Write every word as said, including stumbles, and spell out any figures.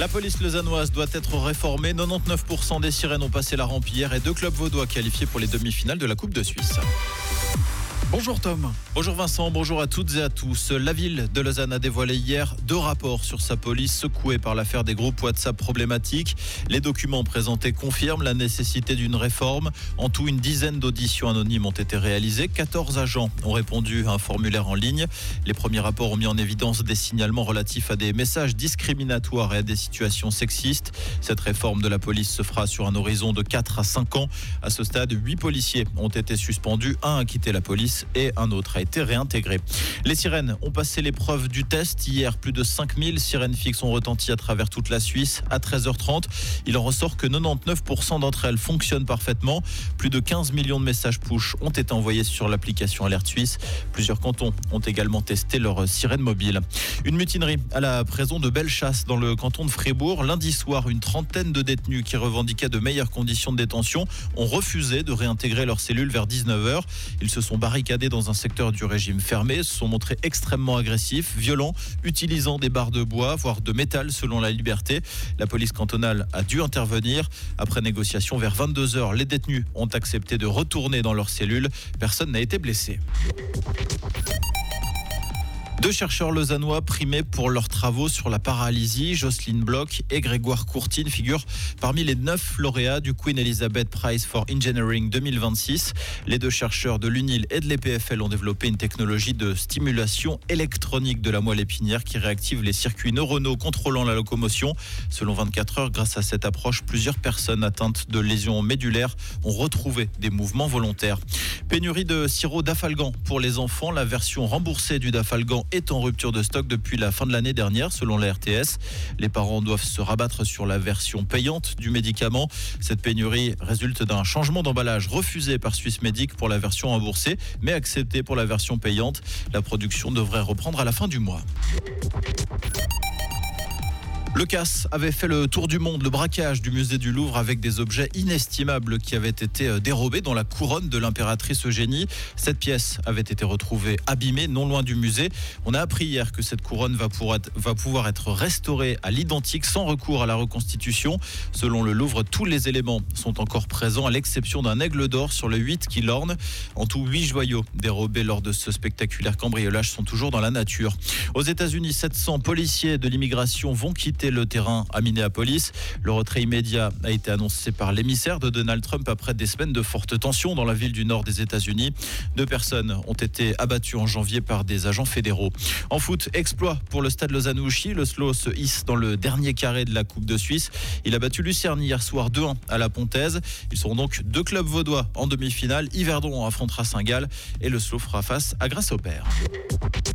La police lausannoise doit être réformée. quatre-vingt-dix-neuf pour cent des sirènes ont passé la rampe hier et deux clubs vaudois qualifiés pour les demi-finales de la Coupe de Suisse. Bonjour Tom. Bonjour Vincent, bonjour à toutes et à tous. La ville de Lausanne a dévoilé hier deux rapports sur sa police secouée par l'affaire des groupes WhatsApp problématiques. Les documents présentés confirment la nécessité d'une réforme. En tout, une dizaine d'auditions anonymes ont été réalisées. quatorze agents ont répondu à un formulaire en ligne. Les premiers rapports ont mis en évidence des signalements relatifs à des messages discriminatoires et à des situations sexistes. Cette réforme de la police se fera sur un horizon de quatre à cinq ans. À ce stade, huit policiers ont été suspendus, un a quitté la police et un autre a été réintégré. Les sirènes ont passé l'épreuve du test. Hier, plus de cinq mille sirènes fixes ont retenti à travers toute la Suisse à treize heures trente. Il en ressort que quatre-vingt-dix-neuf pour cent d'entre elles fonctionnent parfaitement. Plus de quinze millions de messages push ont été envoyés sur l'application Alerte Suisse. Plusieurs cantons ont également testé leur sirène mobile. Une mutinerie à la prison de Bellechasse dans le canton de Fribourg. Lundi soir, une trentaine de détenus qui revendiquaient de meilleures conditions de détention ont refusé de réintégrer leurs cellules vers dix-neuf heures. Ils se sont barricadés dans un secteur du régime fermé, se sont montrés extrêmement agressifs, violents, utilisant des barres de bois, voire de métal selon la Liberté. La police cantonale a dû intervenir. Après négociation, vers vingt-deux heures, les détenus ont accepté de retourner dans leurs cellules. Personne n'a été blessé. Deux chercheurs lausannois primés pour leurs travaux sur la paralysie, Jocelyne Bloch et Grégoire Courtine, figurent parmi les neuf lauréats du Queen Elizabeth Prize for Engineering deux mille vingt-six. Les deux chercheurs de l'U N I L et de l'E P F L ont développé une technologie de stimulation électronique de la moelle épinière qui réactive les circuits neuronaux contrôlant la locomotion. Selon vingt-quatre heures, grâce à cette approche, plusieurs personnes atteintes de lésions médulaires ont retrouvé des mouvements volontaires. Pénurie de sirop d'Afalgan pour les enfants. La version remboursée du Dafalgan est en rupture de stock depuis la fin de l'année dernière, selon la R T S. Les parents doivent se rabattre sur la version payante du médicament. Cette pénurie résulte d'un changement d'emballage refusé par Swissmedic pour la version remboursée, mais accepté pour la version payante. La production devrait reprendre à la fin du mois. Le C A S avait fait le tour du monde, le braquage du musée du Louvre avec des objets inestimables qui avaient été dérobés dans la couronne de l'impératrice Eugénie. Cette pièce avait été retrouvée abîmée non loin du musée. On a appris hier que cette couronne va pouvoir être restaurée à l'identique sans recours à la reconstitution. Selon le Louvre, tous les éléments sont encore présents à l'exception d'un aigle d'or sur le huit qui l'orne. En tout, huit joyaux dérobés lors de ce spectaculaire cambriolage sont toujours dans la nature. Aux États-Unis, sept cents policiers de l'immigration vont quitter le terrain à Minneapolis. Le retrait immédiat a été annoncé par l'émissaire de Donald Trump après des semaines de fortes tensions dans la ville du nord des États-Unis. Deux personnes ont été abattues en janvier par des agents fédéraux. En foot, exploit pour le stade Lausanne-Ouchy. Le S L O se hisse dans le dernier carré de la Coupe de Suisse. Il a battu Lucerne hier soir deux un à la Pontaise. Ils seront donc deux clubs vaudois en demi-finale. Yverdon affrontera Saint-Gall et le S L O fera face à Grasshopper.